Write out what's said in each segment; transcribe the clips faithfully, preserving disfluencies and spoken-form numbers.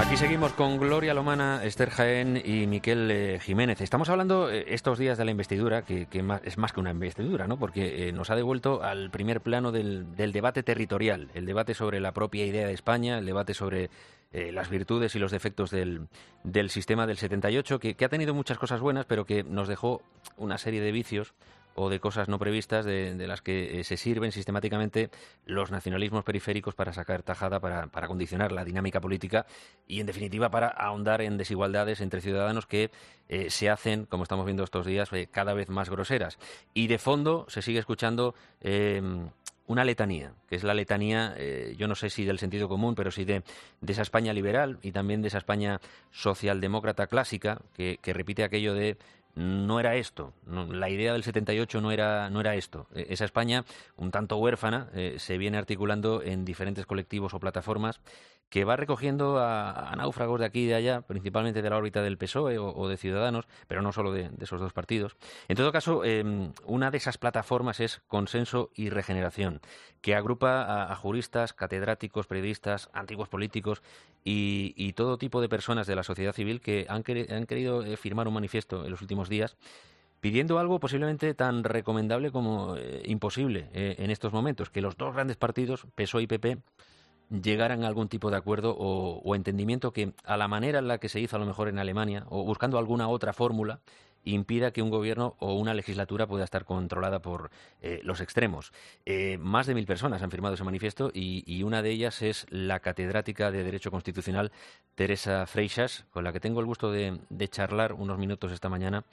Aquí seguimos con Gloria Lomana, Esther Jaén y Miquel eh, Jiménez. Estamos hablando eh, estos días de la investidura, que, que más, es más que una investidura, ¿no? Porque eh, nos ha devuelto al primer plano del, del debate territorial, el debate sobre la propia idea de España, el debate sobre eh, las virtudes y los defectos del, del sistema del setenta y ocho, que, que ha tenido muchas cosas buenas, pero que nos dejó una serie de vicios o de cosas no previstas de, de las que eh, se sirven sistemáticamente los nacionalismos periféricos para sacar tajada, para, para condicionar la dinámica política y, en definitiva, para ahondar en desigualdades entre ciudadanos que eh, se hacen, como estamos viendo estos días, eh, cada vez más groseras. Y de fondo se sigue escuchando eh, una letanía, que es la letanía, eh, yo no sé si del sentido común, pero sí de, de esa España liberal y también de esa España socialdemócrata clásica, que, que repite aquello de no era esto, no, la idea del setenta y ocho no era, no era esto. Eh, esa España, un tanto huérfana, eh, se viene articulando en diferentes colectivos o plataformas que va recogiendo a, a náufragos de aquí y de allá, principalmente de la órbita del P S O E o, o de Ciudadanos, pero no solo de, de esos dos partidos. En todo caso, eh, una de esas plataformas es Consenso y Regeneración, que agrupa a, a juristas, catedráticos, periodistas, antiguos políticos y, y todo tipo de personas de la sociedad civil que han, quer- han querido eh, firmar un manifiesto en los últimos días pidiendo algo posiblemente tan recomendable como eh, imposible eh, en estos momentos, que los dos grandes partidos, P S O E y P P, llegaran a algún tipo de acuerdo o, o entendimiento que, a la manera en la que se hizo a lo mejor en Alemania, o buscando alguna otra fórmula, impida que un gobierno o una legislatura pueda estar controlada por eh, los extremos. Eh, más de mil personas han firmado ese manifiesto y, y una de ellas es la catedrática de Derecho Constitucional Teresa Freixas, con la que tengo el gusto de, de charlar unos minutos esta mañana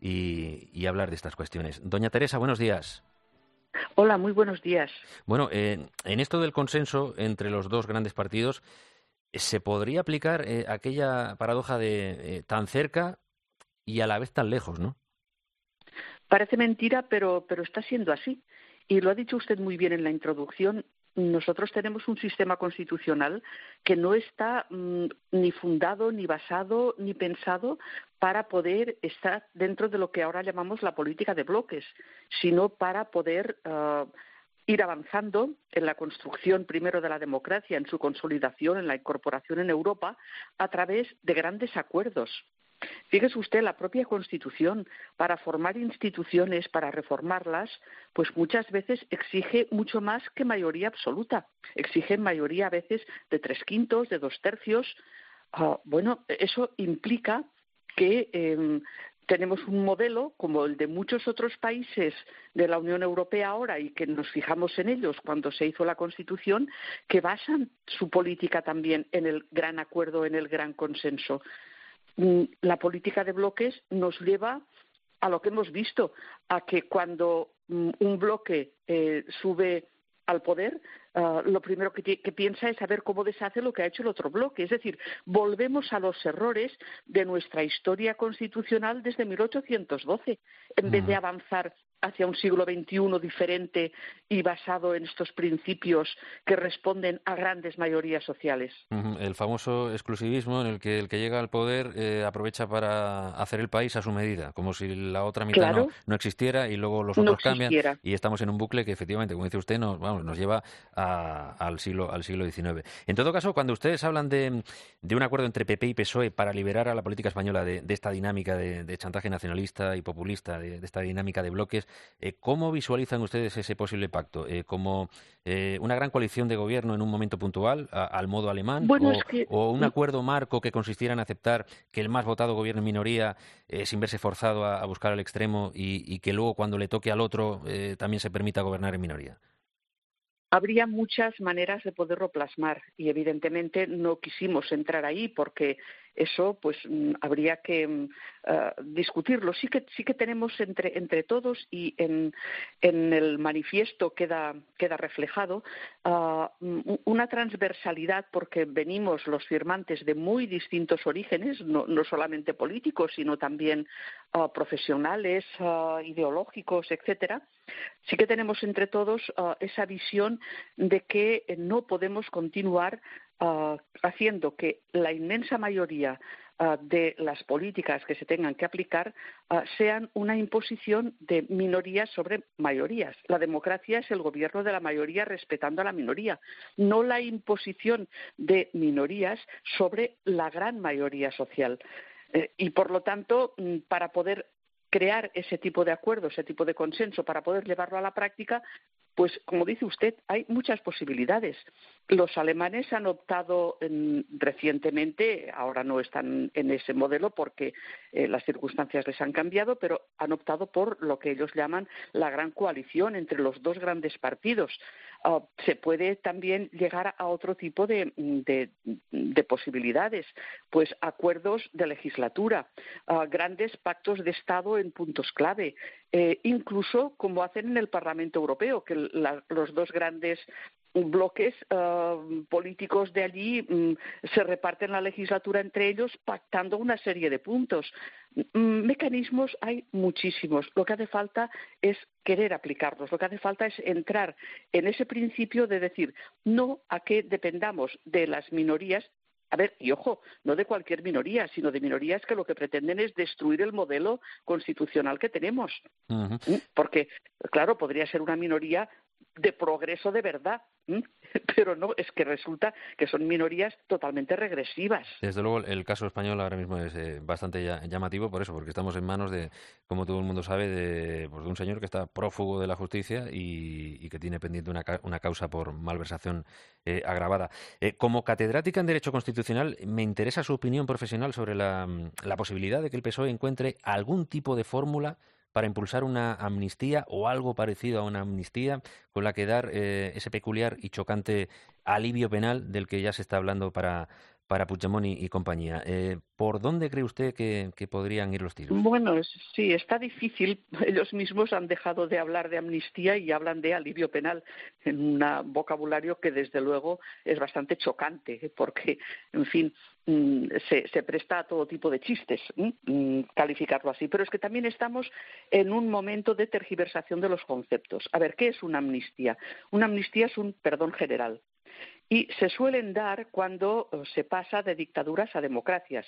y, y hablar de estas cuestiones. Doña Teresa, buenos días. Hola, muy buenos días. Bueno, eh, en esto del consenso entre los dos grandes partidos, ¿se podría aplicar eh, aquella paradoja de eh, tan cerca y a la vez tan lejos, ¿no? Parece mentira, pero, pero está siendo así. Y lo ha dicho usted muy bien en la introducción. Nosotros tenemos un sistema constitucional que no está mmm, ni fundado, ni basado, ni pensado para poder estar dentro de lo que ahora llamamos la política de bloques, sino para poder uh, ir avanzando en la construcción primero de la democracia, en su consolidación, en la incorporación en Europa, a través de grandes acuerdos. Fíjese usted, la propia Constitución, para formar instituciones, para reformarlas, pues muchas veces exige mucho más que mayoría absoluta. Exige mayoría a veces de tres quintos, de dos tercios. Uh, bueno, eso implica que eh, tenemos un modelo como el de muchos otros países de la Unión Europea ahora y que nos fijamos en ellos cuando se hizo la Constitución, que basan su política también en el gran acuerdo, en el gran consenso. La política de bloques nos lleva a lo que hemos visto, a que cuando un bloque eh, sube al poder, uh, lo primero que, que piensa es saber cómo deshace lo que ha hecho el otro bloque. Es decir, volvemos a los errores de nuestra historia constitucional desde mil ochocientos doce, en uh-huh. vez de avanzar hacia un siglo veintiuno diferente y basado en estos principios que responden a grandes mayorías sociales. Uh-huh. El famoso exclusivismo en el que el que llega al poder eh, aprovecha para hacer el país a su medida, como si la otra mitad claro. no, no existiera y luego los no otros existiera. cambian y estamos en un bucle que efectivamente, como dice usted, nos, vamos, nos lleva a, al siglo al siglo diecinueve. En todo caso, cuando ustedes hablan de, de un acuerdo entre P P y P S O E para liberar a la política española de, de esta dinámica de, de chantaje nacionalista y populista, de, de esta dinámica de bloques, Eh, ¿cómo visualizan ustedes ese posible pacto? Eh, ¿Como eh, una gran coalición de gobierno en un momento puntual, a, al modo alemán? Bueno, o, es que... ¿O un acuerdo marco que consistiera en aceptar que el más votado gobierne en minoría eh, sin verse forzado a, a buscar al extremo y, y que luego cuando le toque al otro eh, también se permita gobernar en minoría? Habría muchas maneras de poderlo plasmar y evidentemente no quisimos entrar ahí porque eso pues habría que uh, discutirlo. Sí que sí que tenemos entre entre todos y en, en el manifiesto queda queda reflejado uh, una transversalidad porque venimos los firmantes de muy distintos orígenes, no, no solamente políticos sino también uh, profesionales, uh, ideológicos, etcétera. Sí que tenemos entre todos uh, esa visión de que no podemos continuar uh, haciendo que la inmensa mayoría uh, de las políticas que se tengan que aplicar uh, sean una imposición de minorías sobre mayorías. La democracia es el gobierno de la mayoría respetando a la minoría, no la imposición de minorías sobre la gran mayoría social. Eh, y, por lo tanto, para poder crear ese tipo de acuerdo, ese tipo de consenso, para poder llevarlo a la práctica, pues, como dice usted, hay muchas posibilidades. Los alemanes han optado eh, recientemente, ahora no están en ese modelo porque eh, las circunstancias les han cambiado, pero han optado por lo que ellos llaman la gran coalición entre los dos grandes partidos. Uh, se puede también llegar a otro tipo de, de, de posibilidades, pues acuerdos de legislatura, uh, grandes pactos de Estado en puntos clave, eh, incluso como hacen en el Parlamento Europeo, que la, los dos grandes bloques uh, políticos de allí um, se reparten la legislatura entre ellos pactando una serie de puntos. Mm, mecanismos hay muchísimos. Lo que hace falta es querer aplicarlos. Lo que hace falta es entrar en ese principio de decir no a que dependamos de las minorías. A ver, y ojo, no de cualquier minoría, sino de minorías que lo que pretenden es destruir el modelo constitucional que tenemos. Uh-huh. Porque, claro, podría ser una minoría de progreso de verdad, ¿m? Pero no, es que resulta que son minorías totalmente regresivas. Desde luego, el caso español ahora mismo es eh, bastante ya, llamativo por eso, porque estamos en manos de, como todo el mundo sabe, de, pues, de un señor que está prófugo de la justicia y, y que tiene pendiente una, una causa por malversación eh, agravada. Eh, como catedrática en Derecho Constitucional, me interesa su opinión profesional sobre la, la posibilidad de que el P S O E encuentre algún tipo de fórmula para impulsar una amnistía o algo parecido a una amnistía con la que dar eh, ese peculiar y chocante alivio penal del que ya se está hablando para, para Puigdemont y, y compañía. Eh, ¿Por dónde cree usted que, que podrían ir los tiros? Bueno, sí, está difícil. Ellos mismos han dejado de hablar de amnistía y hablan de alivio penal en un vocabulario que, desde luego, es bastante chocante, porque, en fin, se, se presta a todo tipo de chistes, ¿eh? Calificarlo así. Pero es que también estamos en un momento de tergiversación de los conceptos. A ver, ¿qué es una amnistía? Una amnistía es un perdón general. Y se suelen dar cuando se pasa de dictaduras a democracias.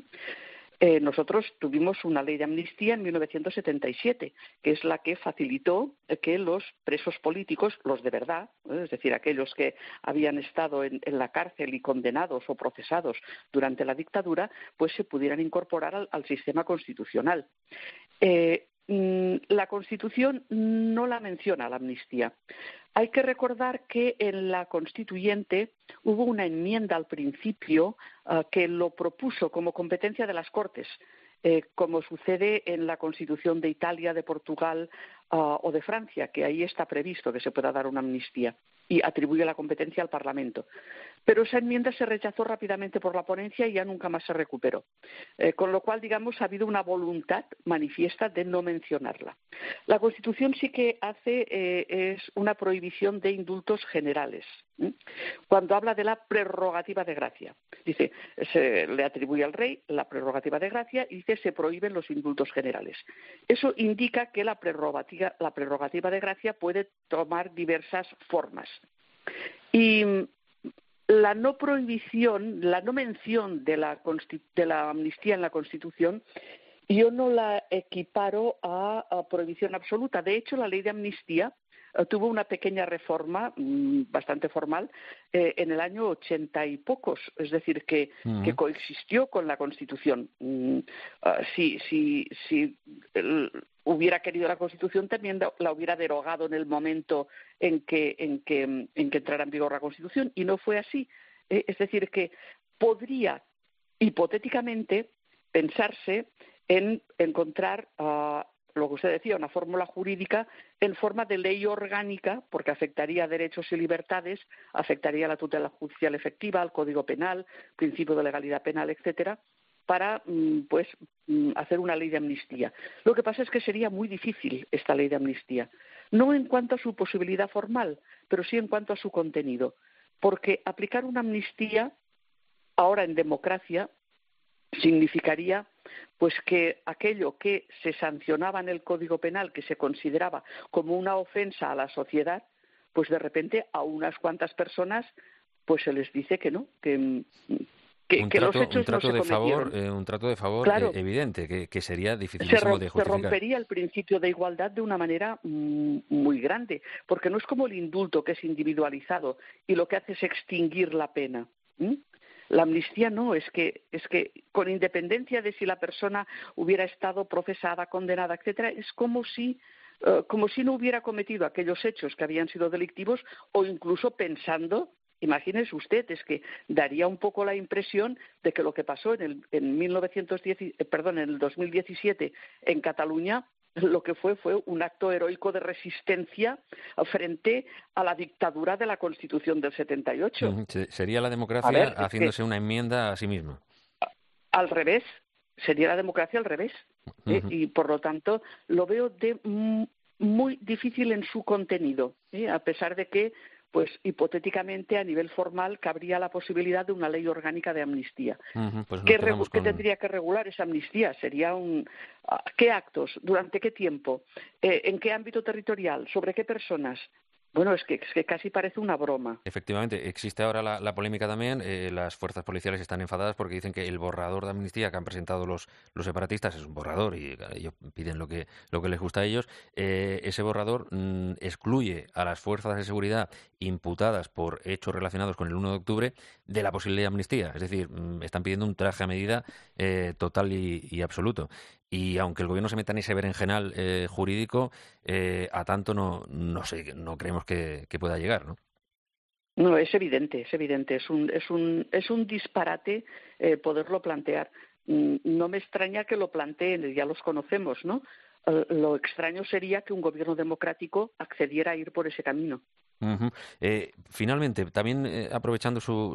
Eh, nosotros tuvimos una ley de amnistía en mil novecientos setenta y siete, que es la que facilitó que los presos políticos, los de verdad, ¿eh? Es decir, aquellos que habían estado en, en la cárcel y condenados o procesados durante la dictadura, pues se pudieran incorporar al, al sistema constitucional. Eh, La Constitución no la menciona, la amnistía. Hay que recordar que en la Constituyente hubo una enmienda al principio uh, que lo propuso como competencia de las Cortes, eh, como sucede en la Constitución de Italia, de Portugal uh, o de Francia, que ahí está previsto que se pueda dar una amnistía y atribuye la competencia al Parlamento. Pero esa enmienda se rechazó rápidamente por la ponencia y ya nunca más se recuperó. Eh, con lo cual, digamos, ha habido una voluntad manifiesta de no mencionarla. La Constitución sí que hace eh, es una prohibición de indultos generales. ¿eh? Cuando habla de la prerrogativa de gracia, dice, se le atribuye al rey la prerrogativa de gracia y dice se prohíben los indultos generales. Eso indica que la prerrogativa, la prerrogativa de gracia puede tomar diversas formas. Y la no prohibición, la no mención de la, de la amnistía en la Constitución, yo no la equiparo a, a prohibición absoluta. De hecho, la ley de amnistía uh, tuvo una pequeña reforma, mmm, bastante formal, eh, en el año ochenta y pocos, es decir, que, uh-huh. que coexistió con la Constitución. Mm, uh, si si, si el, hubiera querido la Constitución, también la hubiera derogado en el momento en que, en que, en que entrara en vigor la Constitución, y no fue así. Eh, es decir, que podría, hipotéticamente, pensarse en encontrar uh, lo que usted decía, una fórmula jurídica en forma de ley orgánica, porque afectaría a derechos y libertades, afectaría a la tutela judicial efectiva, al Código Penal, principio de legalidad penal, etcétera, para pues hacer una ley de amnistía. Lo que pasa es que sería muy difícil esta ley de amnistía, no en cuanto a su posibilidad formal, pero sí en cuanto a su contenido, porque aplicar una amnistía ahora en democracia significaría pues que aquello que se sancionaba en el Código Penal, que se consideraba como una ofensa a la sociedad, pues de repente a unas cuantas personas pues se les dice que no, que, que, un que trato, los hechos un trato no se de cometieron. favor, eh, un trato de favor Claro, eh, evidente, que, que sería se, dificilísimo rom- de se justificar. rompería el principio de igualdad de una manera mm, muy grande, porque no es como el indulto, que es individualizado y lo que hace es extinguir la pena. ¿m? La amnistía no, es que, es que con independencia de si la persona hubiera estado procesada, condenada, etcétera, es como si, eh, como si no hubiera cometido aquellos hechos que habían sido delictivos, o incluso pensando, imagínese usted, es que daría un poco la impresión de que lo que pasó en el en mil novecientos diez, eh, perdón, en el dos mil diecisiete en Cataluña, lo que fue fue un acto heroico de resistencia frente a la dictadura de la Constitución del setenta y ocho. Ujú. Se- Sería la A democracia ver, es que haciéndose una enmienda a sí misma. al revés, sería la democracia al revés. ¿eh? Ujú. Y por lo tanto lo veo de mm, muy difícil en su contenido, ¿eh? a pesar de que, pues hipotéticamente a nivel formal cabría la posibilidad de una ley orgánica de amnistía. Ujú. Pues nos ¿Qué, regu- quedamos qué con... tendría que regular esa amnistía? Sería un ah, ¿qué actos? ¿Durante qué tiempo? Eh, ¿En qué ámbito territorial? ¿Sobre qué personas? Bueno, es que, es que casi parece una broma. Efectivamente, existe ahora la, la polémica también. Eh, las fuerzas policiales están enfadadas porque dicen que el borrador de amnistía que han presentado los, los separatistas es un borrador y claro, ellos piden lo que, lo que les gusta a ellos. Eh, ese borrador mm, excluye a las fuerzas de seguridad imputadas por hechos relacionados con el uno de octubre de la posibilidad de amnistía. Es decir, mm, están pidiendo un traje a medida eh, total y, y absoluto. Y aunque el gobierno se meta en ese berenjenal eh, jurídico, eh, a tanto no, no sé, no creemos que, que pueda llegar, ¿no? No, es evidente, es evidente, es un, es un, es un disparate eh, poderlo plantear. Mm, No me extraña que lo planteen, ya los conocemos, ¿no? Eh, lo extraño sería que un gobierno democrático accediera a ir por ese camino. Ujú. Eh, finalmente, también eh, aprovechando su,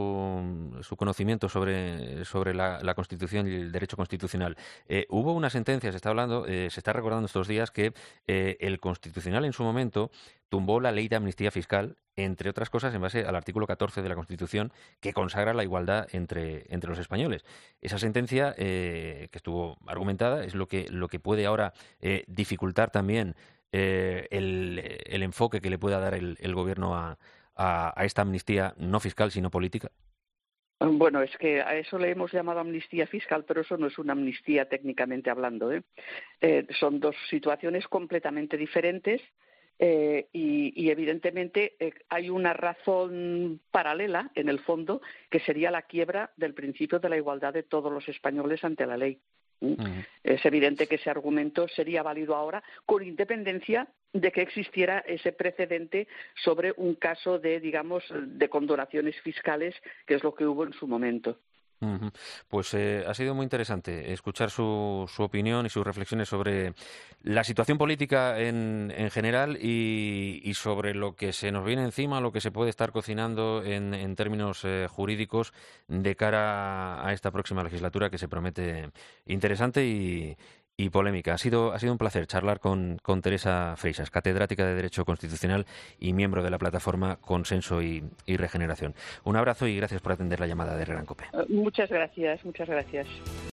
su, su conocimiento sobre, sobre la, la Constitución y el derecho constitucional, eh, hubo una sentencia, se está hablando, eh, se está recordando estos días que eh, el Constitucional en su momento tumbó la ley de amnistía fiscal, entre otras cosas, en base al artículo catorce de la Constitución, que consagra la igualdad entre, entre los españoles. Esa sentencia, eh, que estuvo argumentada, es lo que, lo que puede ahora eh, dificultar también eh, el, el enfoque que le pueda dar el, el gobierno a, a, a esta amnistía no fiscal, sino política? Bueno, es que a eso le hemos llamado amnistía fiscal, pero eso no es una amnistía técnicamente hablando, ¿eh? Eh, son dos situaciones completamente diferentes. Eh, y, y evidentemente eh, hay una razón paralela en el fondo, que sería la quiebra del principio de la igualdad de todos los españoles ante la ley. ¿Mm? Uh-huh. Es evidente que ese argumento sería válido ahora, con independencia de que existiera ese precedente sobre un caso de, digamos, de condonaciones fiscales, que es lo que hubo en su momento. Uh-huh. Pues eh, ha sido muy interesante escuchar su, su opinión y sus reflexiones sobre la situación política en, en general y, y sobre lo que se nos viene encima, lo que se puede estar cocinando en, en términos eh, jurídicos de cara a esta próxima legislatura, que se promete interesante y, y polémica. Ha sido, ha sido un placer charlar con, con Teresa Freixas, catedrática de Derecho Constitucional y miembro de la plataforma Consenso y, y Regeneración. Un abrazo y gracias por atender la llamada de Herrera en COPE. Muchas gracias, muchas gracias.